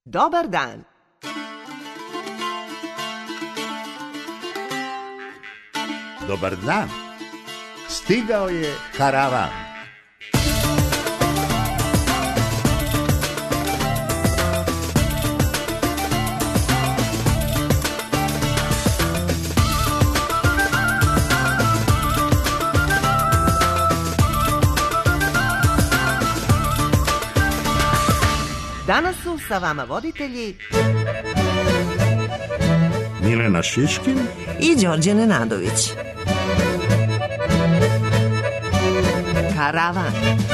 Dobar dan. Dobar dan. Stigao je karavan. Danas su sa vama voditelji Milena Šiškin i Đorđe Nenadović. Karavan.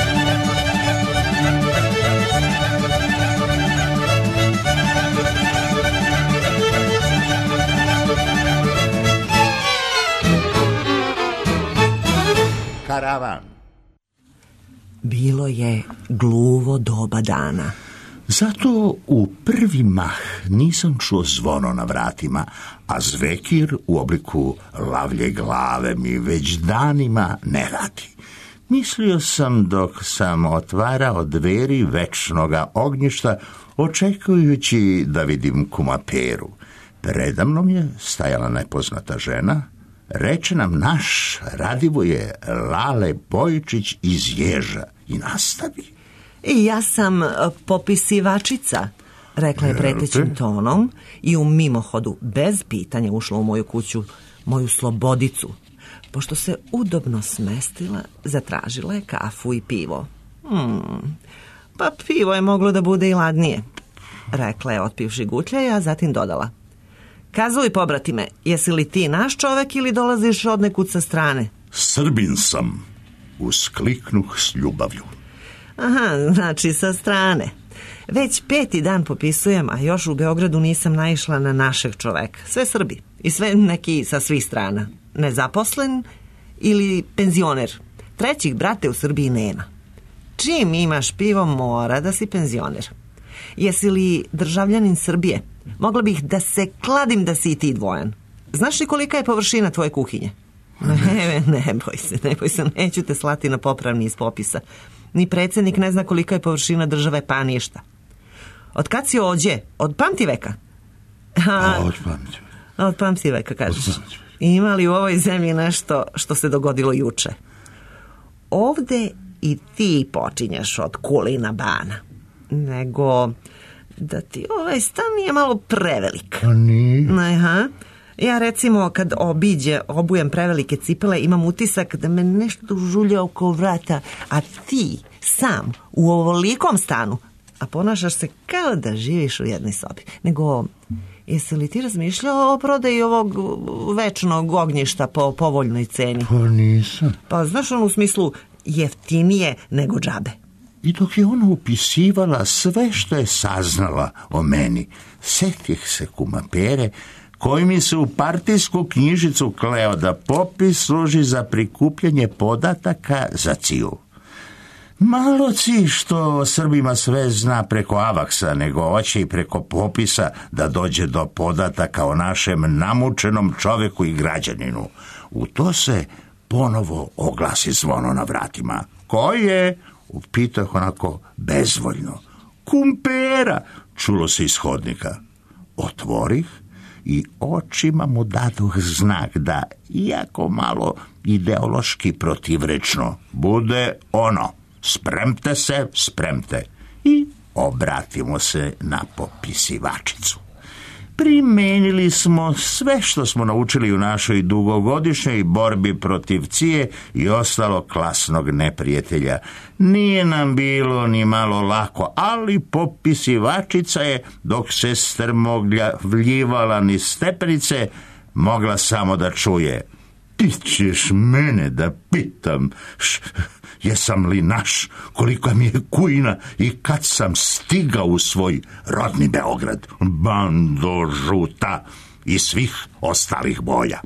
Karavan. Bilo je gluvo doba dana. Zato u prvi mah nisam čuo zvono na vratima, a zvekir u obliku lavlje glave mi već danima ne radi. Mislio sam dok sam otvarao dveri večnoga ognjišta, očekujući da vidim kuma Peru. Predamnom je stajala nepoznata žena. Reče nam naš Radivoje Lale Bojičić iz Ježa i nastavi. I ja sam popisivačica, rekla je pretećim tonom i u mimohodu, bez pitanja, ušla u moju kuću, moju slobodicu. Pošto se udobno smestila, zatražila je kafu i pivo. Pa pivo je moglo da bude i ladnije, rekla je otpivši gutljaj, a zatim dodala. Kazuj, pobratime, jesi li ti naš čovek ili dolaziš od nekud sa strane? Srbin sam, uskliknuh s ljubavlju. Aha, znači sa strane. Već 5. dan popisujem, a još u Beogradu nisam naišla na našeg čoveka. Sve Srbi i sve neki sa svih strana. Nezaposlen ili penzioner. Trećih, brate, u Srbiji nema. Čim imaš pivo, mora da si penzioner. Jesi li državljanin Srbije? Mogla bih da se kladim da si i ti dvojan. Znaš li kolika je površina tvoje kuhinje? Ne boj se, neću te slati na popravni iz popisa. Ni predsjednik ne zna kolika je površina države Panješta. Od kad si ođe? Od pamtiveka? Od pamtiveka, kažeš. Ima li u ovoj zemlji nešto što se dogodilo juče? Ovde i ti počinješ od Kulina Bana. Nego da ti ovaj stan nije malo prevelik. Pa nije. Aha. Ja recimo kad obujem prevelike cipele imam utisak da me nešto žulja oko vrata, a ti sam u ovolikom stanu, a ponašaš se kao da živiš u jednoj sobi. Nego, jesi li ti razmišljao o prodaji ovog večnog ognjišta po povoljnoj ceni? Pa nisam. Pa znaš u smislu jeftinije nego džabe. I dok je ona upisivala sve što je saznala o meni, setih se kuma Pere, koji mi se u partijsku knjižicu kleo da popis služi za prikupljanje podataka za CIA. Malo ci što Srbima sve zna preko Avaksa, nego hoće i preko popisa da dođe do podataka o našem namučenom čoveku i građaninu. U to se ponovo oglasi zvono na vratima. Ko je? Upitao onako bezvoljno. Kum Pera, čulo se iz hodnika. Otvorih i očima mu daduh znak da, iako malo ideološki protivrečno, bude ono, spremte, i obratimo se na popisivačicu. Primenili smo sve što smo naučili u našoj dugogodišnjoj borbi protiv CIA i ostalo klasnog neprijatelja. Nije nam bilo ni malo lako, ali popisivačica je, dok se strmoglavljivala niz stepenice, mogla samo da čuje. Ti ćeš mene da pitam jesam li naš, kolika mi je kujina i kad sam stigao u svoj rodni Beograd, bando žuta i svih ostalih boja.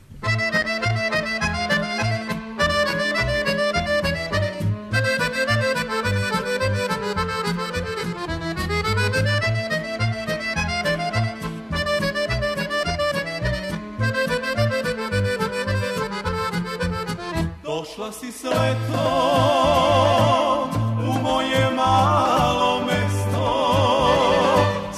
Došla si s letom u moje malo mesto,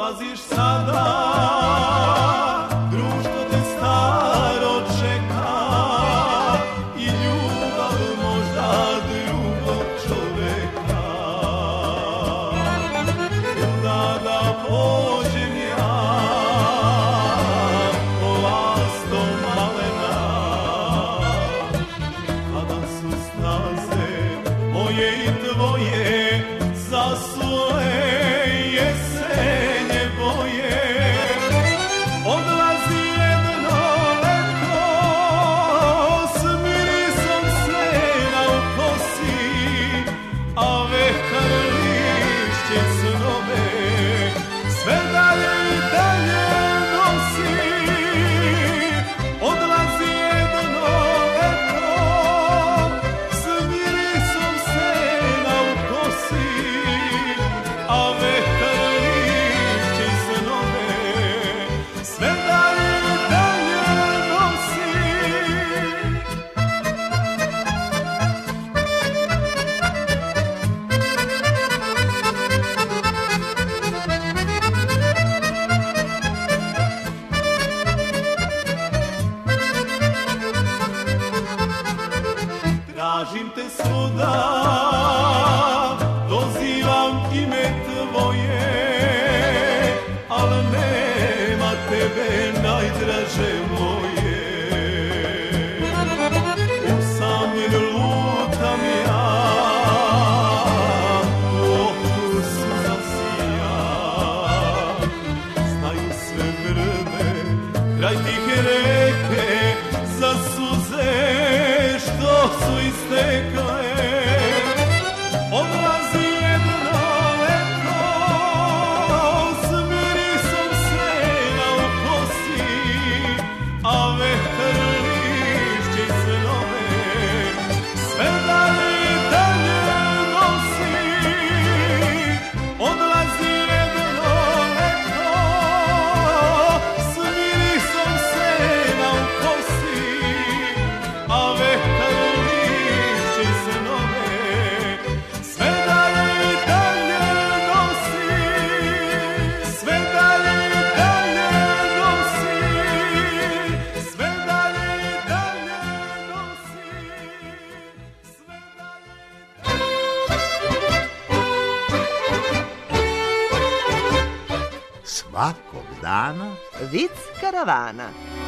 odlaziš sada, društvo te staro čeka i ljubav možda drugog čoveka. Da pođem ja lastom malena, kada su staze moje i tvoje zasule jesenje boje. Odlazi jedno leto s mirisom sena u kosi, a vetar lišće snove sve dalje i dalje nosi. Odlazi jedno leto s mirisom sena u kosi, a vetar lišće snove sve dalje i dalje nosi. Tražim te svuda, dozivam ime tvoje, al nema tebe najdraže moje. Usamljen lutam ja, u oku suza sija, znaju sve vrbe, kraj tihe reke, za suze što su istekle. Odlazi jedno leto s mirisom sena u kosi, a vetar lišće snove sve dalje i dalje nosi. Odlazi jedno leto s mirisom sena u kosi, a vetar lišće snove sve dalje i dalje nosi. Sve dalje i dalje nosi. Sve dalje i dalje nosi. Sve Svakog dana Vic karavana.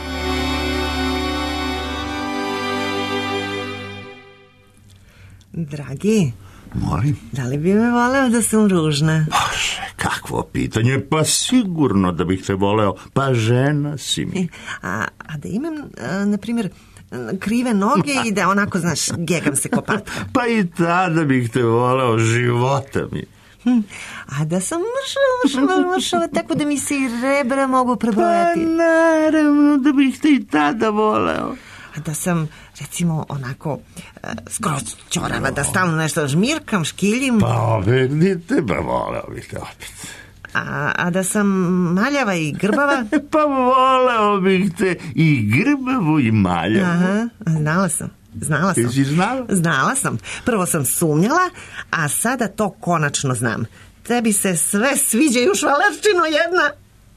Dragi, molim. da li bi me voleo da sam ružna? Bože, kakvo pitanje, pa sigurno da bih te voleo, pa žena si mi. A da imam, na primjer, krive noge i da onako, znaš, gegam se ko patka. Pa i tada bih te voleo, života mi. A da sam mršava, tako da mi se i rebra mogu Pa prebrojati. naravno da bih te i tada voleo. A da sam, recimo, onako, skroz ćorava, da stalno nešto žmirkam, škiljim. Pa opet te, pa voleo bih te opet. A da sam maljava i grbava. Pa voleo bih te i grbavu i maljavu. Aha, znala sam. Ti si znala? Znala sam. Prvo sam sumnjala, a sada to konačno znam. Tebi se sve sviđaju, švalerčino jedna.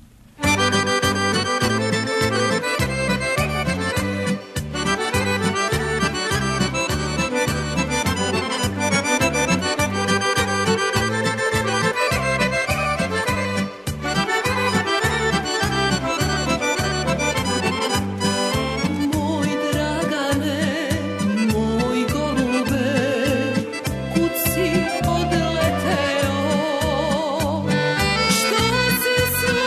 Moj Dragane, moj golube, kud si odleteo? Što si sve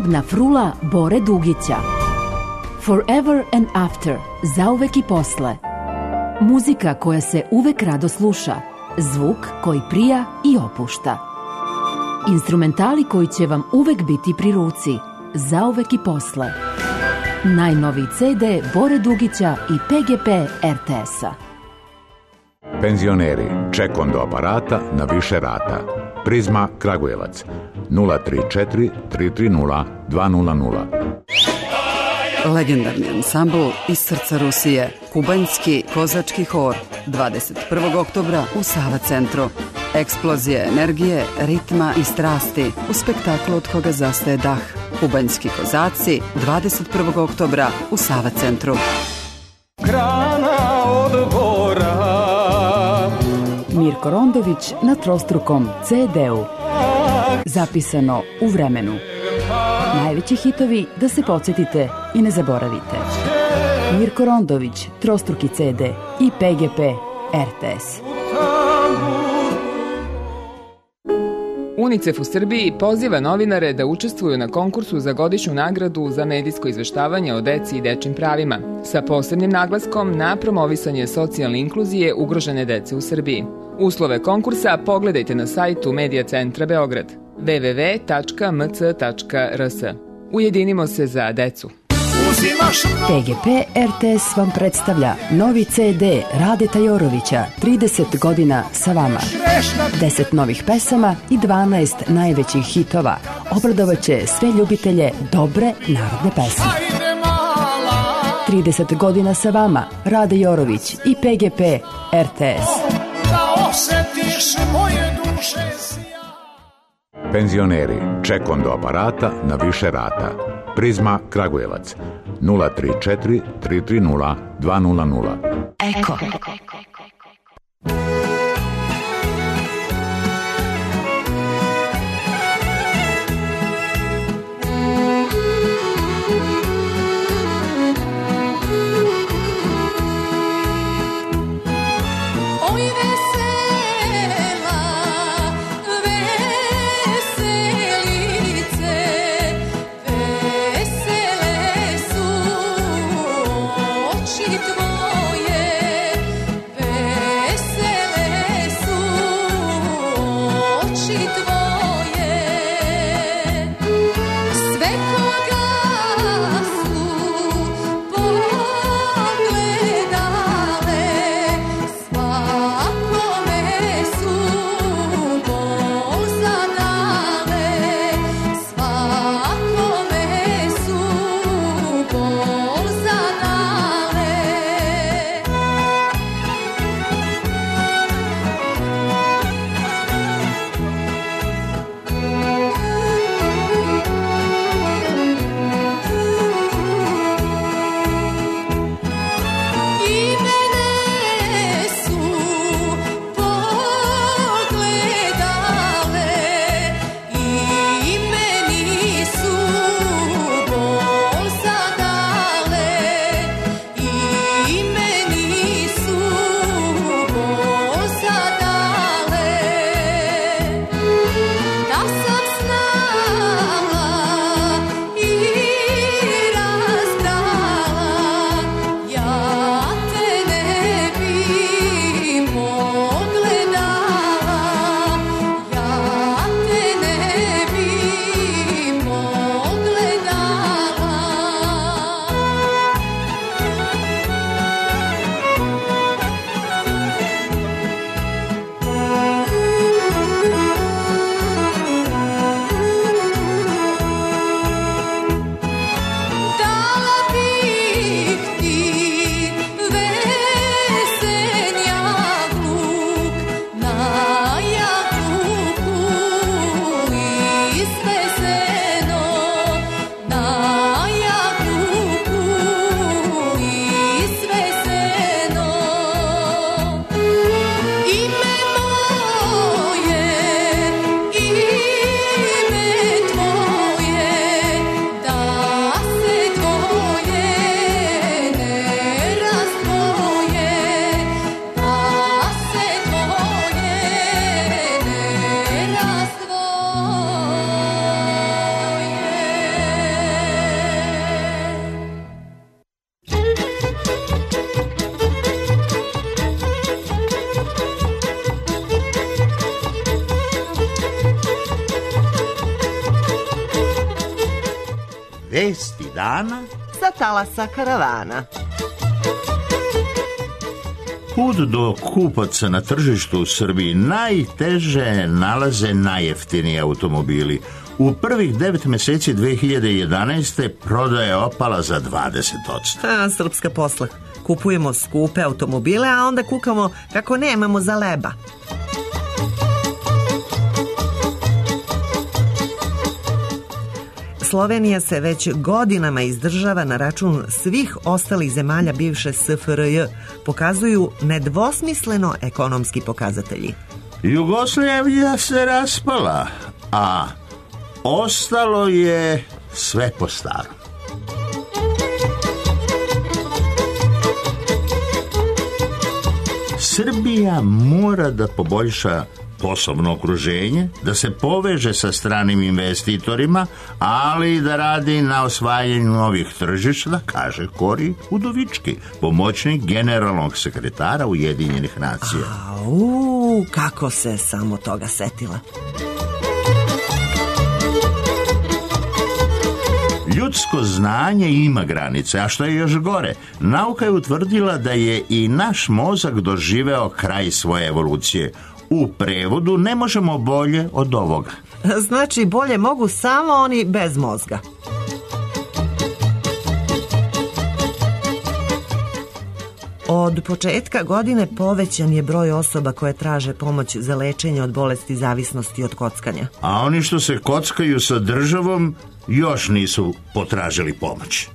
Divna frula Bore Dugića. Forever and After, zauvek i posle. Muzika koja se uvek rado sluša, zvuk koji prija i opušta. Instrumentali koji će vam uvek biti pri ruci, zauvek i posle. Najnoviji CD Bore Dugića i PGP RTS-a. Penzioneri, ček do aparata na više rata. Prizma Kragujevac 034 330 200. Legendarni ansambl iz srca Rusije, kubanjski kozački hor, 21. oktobra u Sava centru. Eksplozija energije, ritma i strasti u spektaklu od koga zastaje dah. Kubanjski kozaci, 21. oktobra u Sava centru. Grana od gora, Mirko Rondović na trostrukom CD-u. Zapisano u vremenu. Najveći hitovi da se podsjetite i ne zaboravite. Mirko Rondović, trostruki CD i PGP RTS. UNICEF u Srbiji poziva novinare da učestvuju na konkursu za godišnju nagradu za medijsko izveštavanje o deci i dečjim pravima, sa posebnim naglaskom na promovisanje socijalne inkluzije ugrožene dece u Srbiji. Uslove konkursa pogledajte na sajtu Medija centra Beograd www.mc.rs. Ujedinimo se za decu. PGP RTS vam predstavlja novi CD Radeta Jorovića, 30 godina sa vama. 10 novih pesama i 12 najvećih hitova. Obradovaće sve ljubitelje dobre narodne pesme. 30 godina sa vama, Rade Jorović i PGP RTS. Penzioneri, ček do aparata na više rata. Prizma Kragujevac 034 330 200. Eko. Tvoje vesti dana sa talasa karavana. Put do kupaca na tržištu u Srbiji najteže nalaze najjeftiniji automobili. U prvih 9 meseci 2011. prodaja je opala za 20%. Srpska posla. Kupujemo skupe automobile, a onda kukamo kako nemamo za leba. Slovenija se već godinama izdržava na račun svih ostalih zemalja bivše SFRJ, pokazuju nedvosmisleno ekonomski pokazatelji. Jugoslavija se raspala, a ostalo je sve po starom. Srbija mora da poboljša poslovno okruženje, da se poveže sa stranim investitorima, ali i da radi na osvajanju novih tržišta, kaže Kori Udovički, pomoćnik generalnog sekretara Ujedinjenih nacija. Kako se samo toga setila. Ljudsko znanje ima granice, a što je još gore, nauka je utvrdila da je i naš mozak doživeo kraj svoje evolucije. U prevodu ne možemo bolje od ovoga. Znači, bolje mogu samo oni bez mozga. Od početka godine povećan je broj osoba koje traže pomoć za lečenje od bolesti zavisnosti od kockanja. A oni što se kockaju sa državom još nisu potražili pomoć.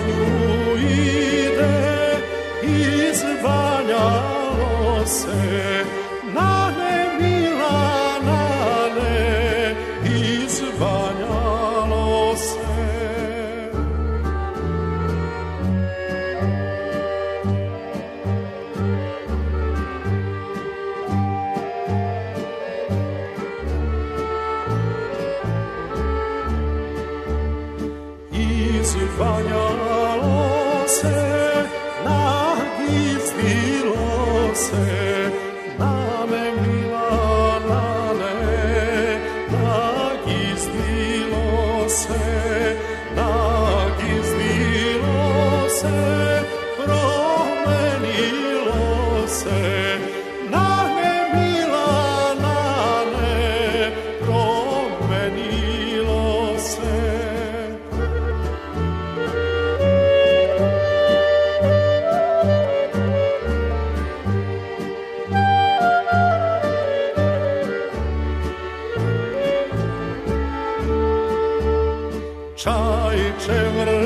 nju ide, izvanjalo se, nane mila, nane, izvanjalo se. Izvanjalo se, nagizdilo se, nane mila, nane, nagizdilo se, nagizdilo se, promenilo se, nane mila, nane, promenilo se. Čajče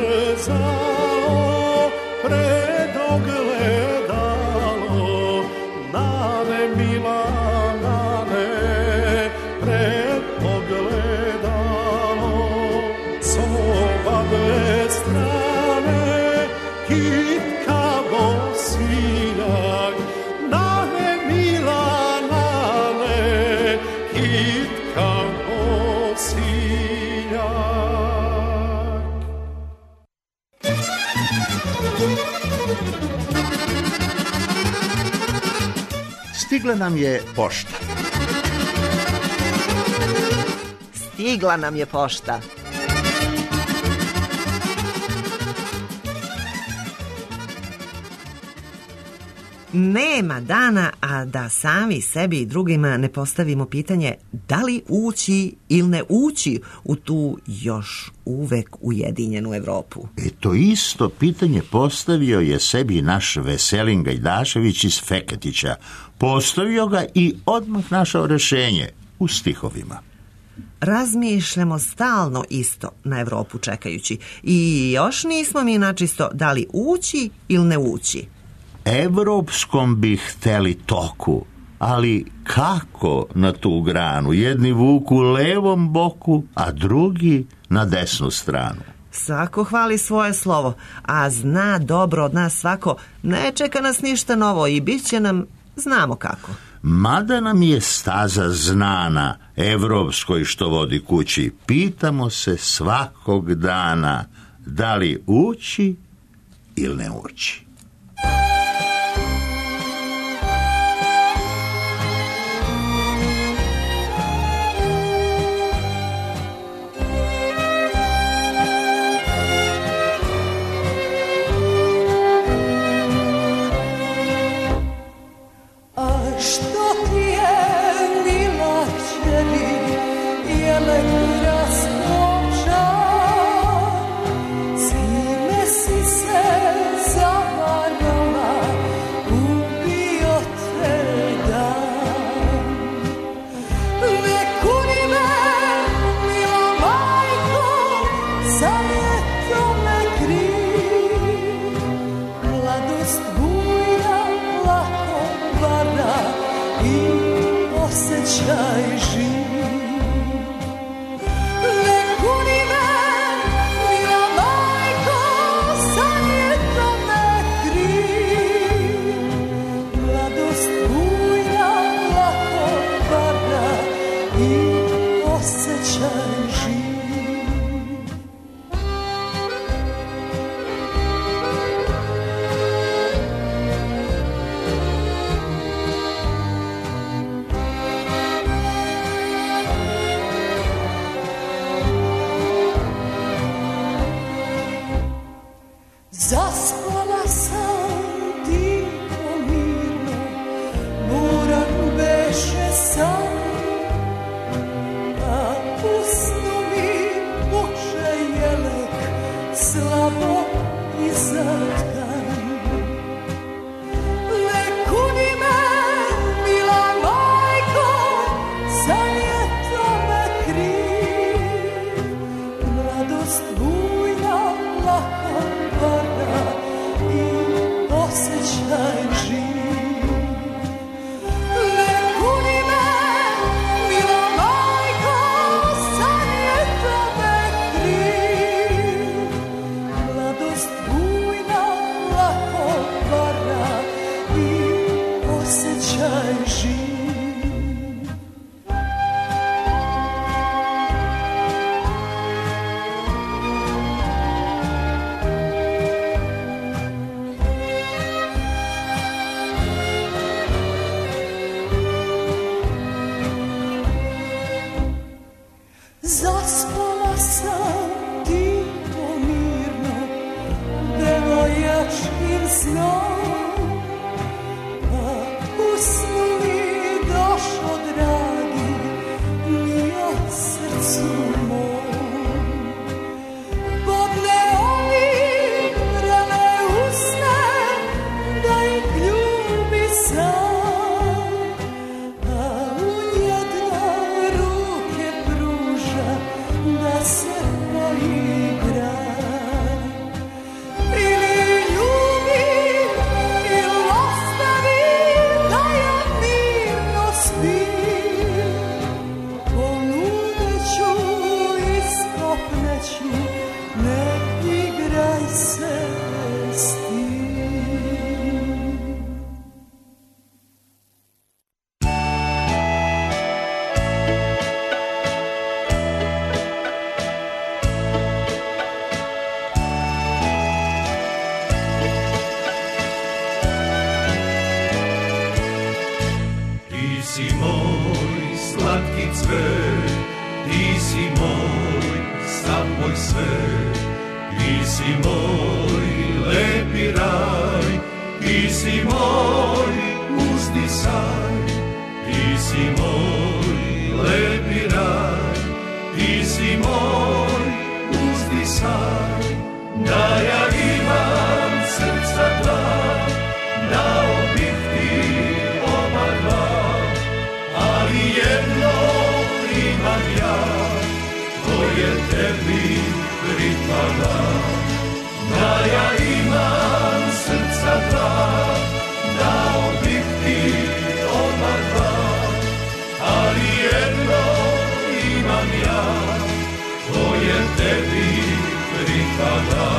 vrzalo pred ogledalo, nane mila, nane, pred ogledalo. S oba dve strane kitka bosiljak, nane mila, nane, kitka bosiljak. Stigla nam je pošta. Stigla nam je pošta. Nema dana, a da sami sebi i drugima ne postavimo pitanje da li ući ili ne ući u tu još uvek ujedinjenu Evropu. To isto pitanje postavio je sebi naš Veselin Gajdašević iz Feketića. Postavio ga i odmah našao rešenje u stihovima. Razmišljamo stalno isto na Evropu čekajući i još nismo mi načisto da li ući ili ne ući. Evropskom bi hteli toku, ali kako na tu granu? Jedni vuku levom boku, a drugi na desnu stranu. Svako hvali svoje slovo, a zna dobro od nas svako, ne čeka nas ništa novo i bit će nam znamo kako. Mada nam je staza znana, evropskoj što vodi kući, pitamo se svakog dana da li ući ili ne ući. moj slatki cvet, ti si moj, sav moj svet, ti si moj lepi raj, ti si moj uzdisaj, ti si moj lepi raj, ti si moj uzdisaj, da ja imam srca dva, dao bih ti oba dva, ali jedno imam ja, koje tebi pripada. Da ja imam srca dva, dao bih ti oba dva, ali jedno imam ja, koje tebi pripada.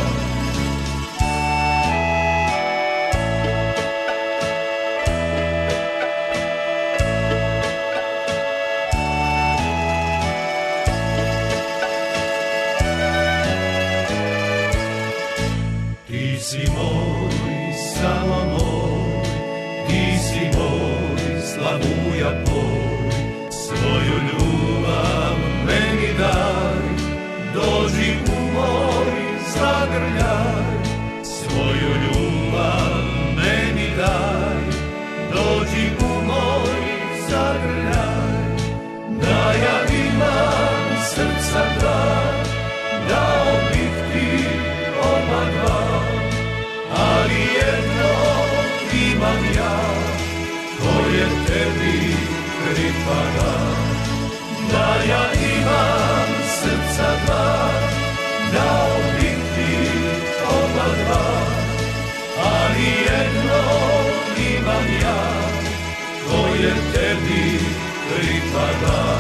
Ti si moj, samo moj, ti si moj, slavuja poj, svoju ljubav meni daj, dođi u moj zagrljaj, svoju ljubav meni daj, dođi u moj zagrljaj, da ja imam srca dva, dao bih ti oba dva, ali jedno imam ja, koje tebi pripada. Da ja imam srca dva, dao bih ti oba dva, ali jedno imam ja, koje tebi pripada.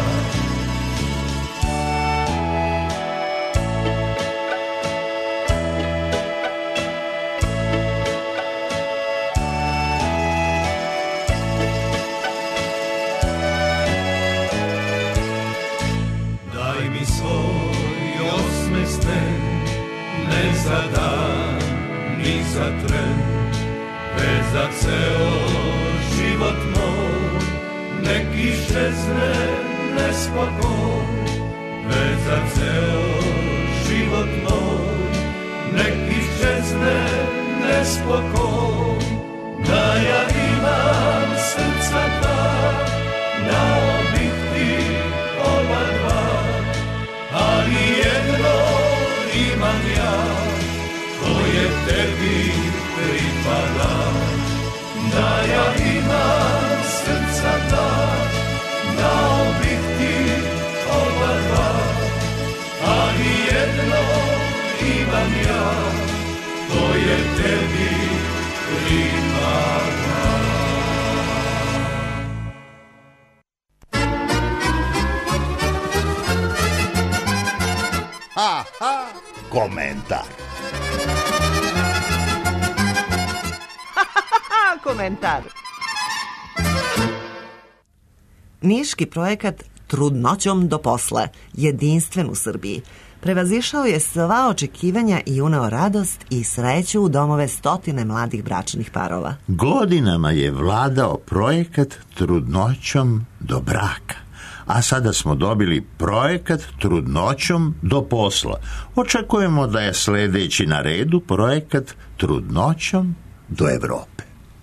Ne za dan, ni za tren, već za ceo život moj, nek iščezne nespokoj, već za ceo život moj, nek iščezne nespokoj, da ja imam srca dva, dao bih ti oba dva, ali jedno imam ja, koje tebi pripada. Da ja imam srca dva, dao bih ti oba dva, ali jedno imam ja, koje tebi pripada. Ha, ha, komentar. Komentar. Niški projekat Trudnoćom do posle, jedinstven u Srbiji, prevazišao je sva očekivanja i uneo radost i sreću u domove stotine mladih bračnih parova. Godinama je vladao projekat Trudnoćom do braka, a sada smo dobili projekat Trudnoćom do posla. Očekujemo da je sledeći na redu projekat Trudnoćom do Evrope.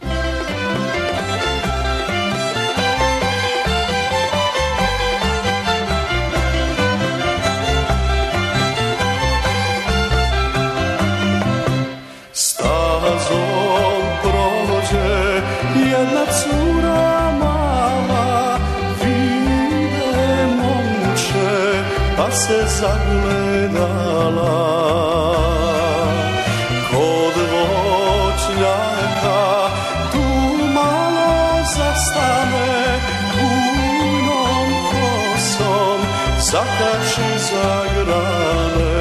Stazom prođe jedna cura mala, vide momče, pa se zagledala. Kod voćnjaka tu malo zastane, bujnom kosom zakači za grane.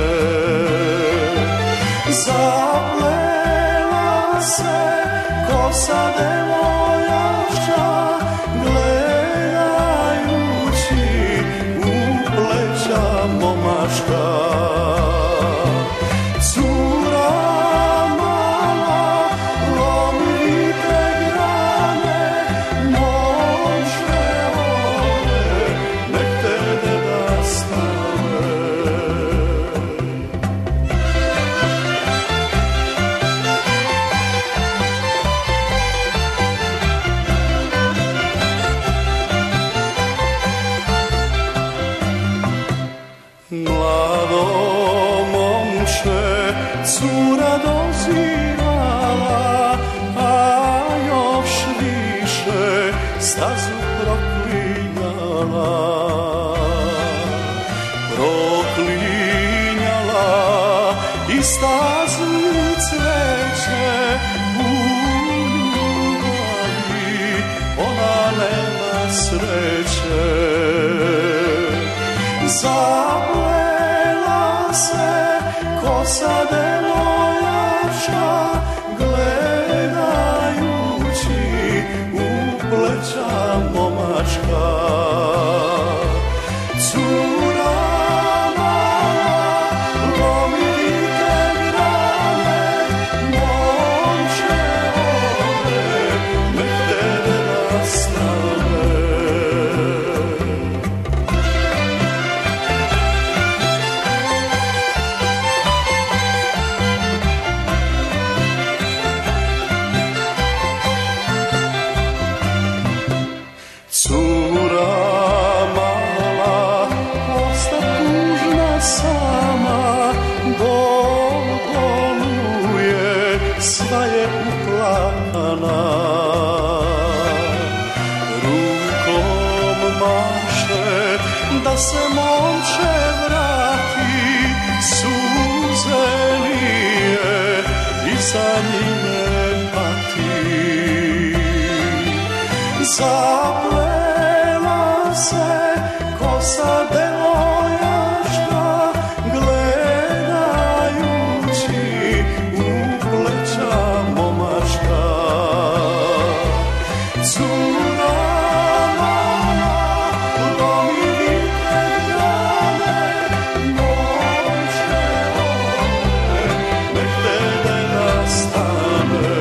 Zaplela se kosa devojaka, gledajući u pleća momačka. Cura mala, lomite grane, može cura dozirala, a još više stazu proklinjala. Proklinjala i stazu i cveće, u ljubavi ona nema sreće. Zaplela se kosa devojaka, gledajući u pleća momačka. Cura mala, lomi grane, momče ode, nek te nastane. Cura mala, osta tužna sama, bol boluje, sva je uplakana. Rukom maše da se momče vrati, suze lije i za njime pati. Zaplela se kosa devojačka, gledajući u pleća momačka. Cura mala, lomi grane, momče ode, nek tebe nastane.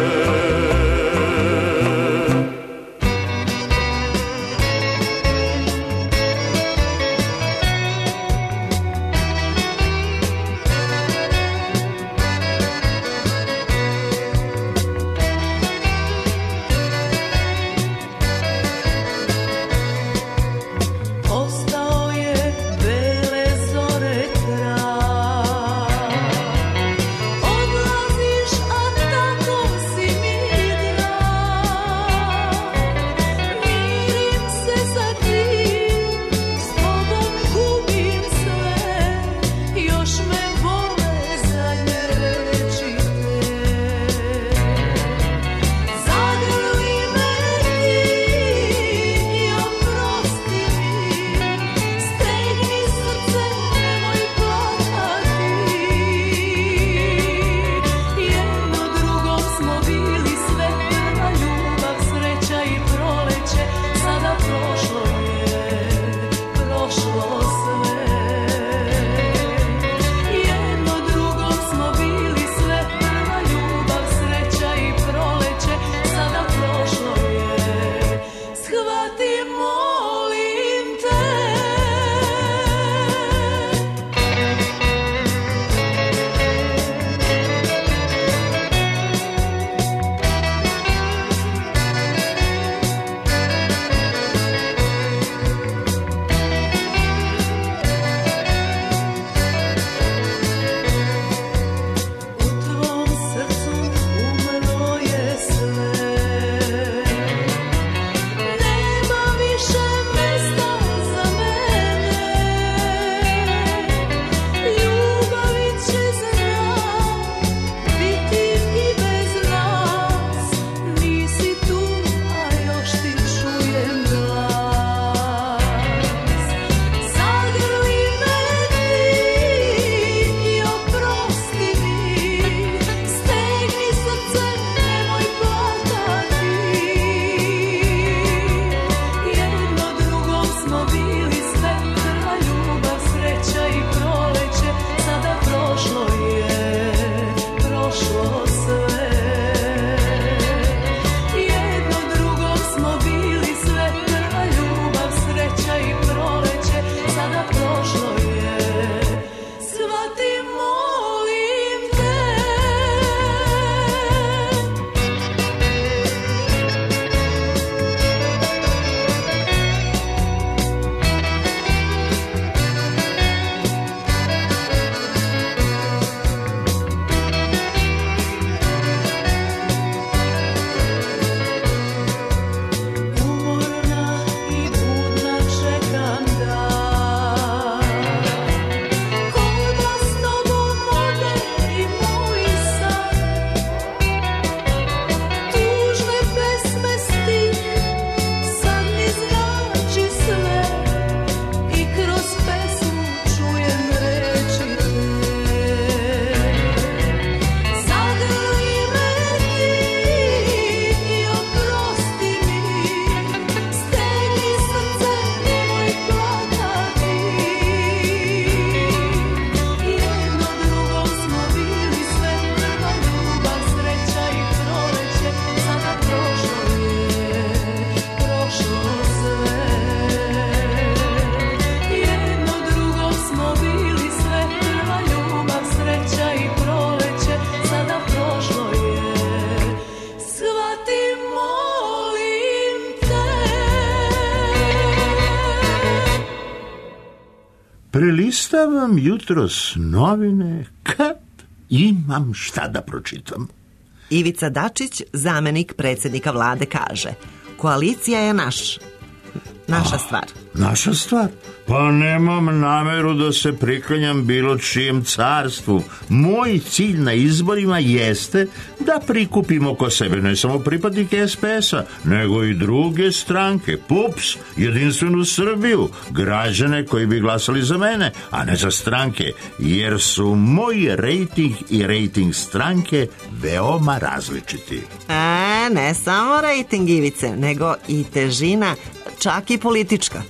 Prelistavam jutros novine kad imam šta da pročitam. Ivica Dačić, zamenik predsjednika vlade, kaže: koalicija je naša stvar. Naša stvar? Pa nemam nameru da se priklanjam bilo čijem carstvu. Moj cilj na izborima jeste da prikupimo oko sebe ne samo pripadnike SPS-a, nego i druge stranke, PUPS, Jedinstvenu Srbiju, građane koji bi glasali za mene, a ne za stranke, jer su moj rejting i rejting stranke veoma različiti. Ne samo rejting, Ivice, nego i težina, čak i politička.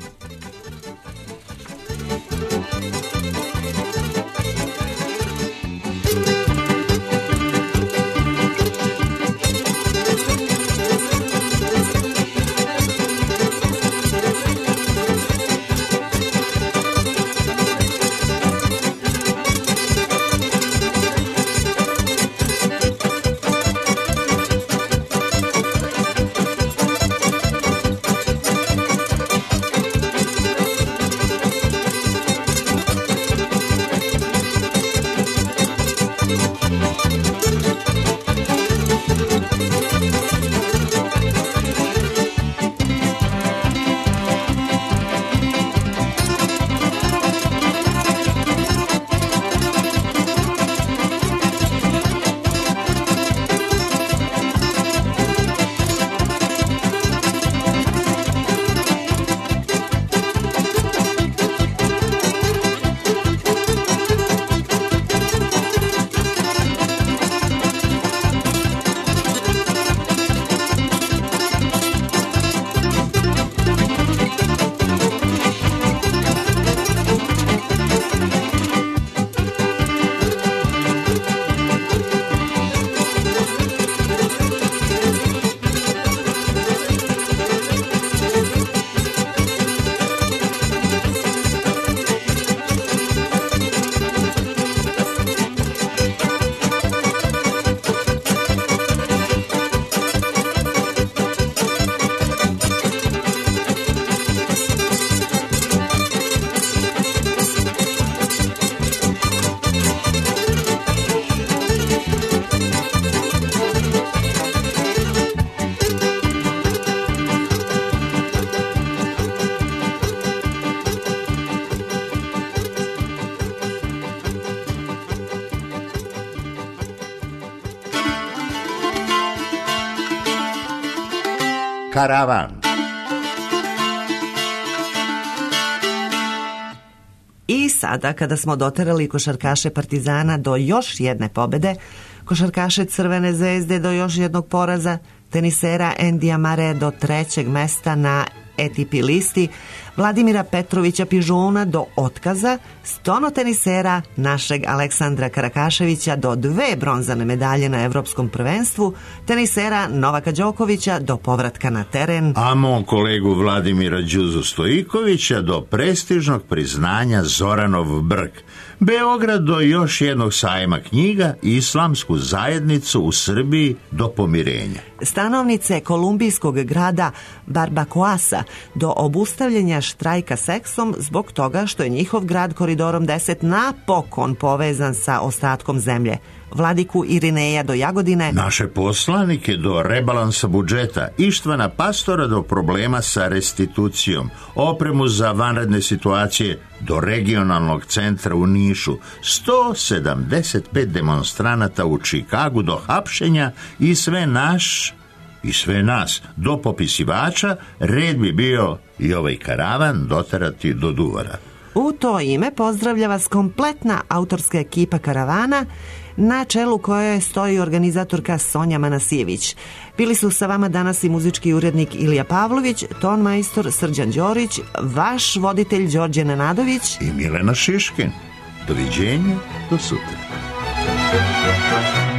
Karavan. I sada, kada smo doterali košarkaše Partizana do još jedne pobede, košarkaše Crvene zvezde do još jednog poraza, tenisera Endija Mare do 3. mesta na ATP listi, Vladimira Petrovića Pižona do otkaza, stonotenisera našeg Aleksandra Karakaševića do 2 bronzane medalje na Evropskom prvenstvu, tenisera Novaka Đokovića do povratka na teren, a mom kolegu Vladimira Đuzu Stojikovića do prestižnog priznanja Zoranov Brk, Beograd do još jednog sajma knjiga i islamsku zajednicu u Srbiji do pomirenja. Stanovnice kolumbijskog grada Barbacoasa do obustavljanja štrajka seksom zbog toga što je njihov grad Koridorom 10 napokon povezan sa ostatkom zemlje. Vladiku Irineja do Jagodine, naše poslanike do rebalansa budžeta, Ištvana Pastora do problema sa restitucijom, opremu za vanredne situacije do regionalnog centra u Nišu, 175 demonstranata u Čikagu do hapšenja i sve nas do popisivača, red bi bio i ovaj karavan doterati do Duvara. U to ime pozdravlja vas kompletna autorska ekipa karavana, na čelu koje stoji organizatorka Sonja Manasijević. Bili su sa vama danas i muzički urednik Ilija Pavlović, ton majstor Srđan Đorić, vaš voditelj Đorđe Nenadović i Milena Šiškin. Doviđenja, do sutra.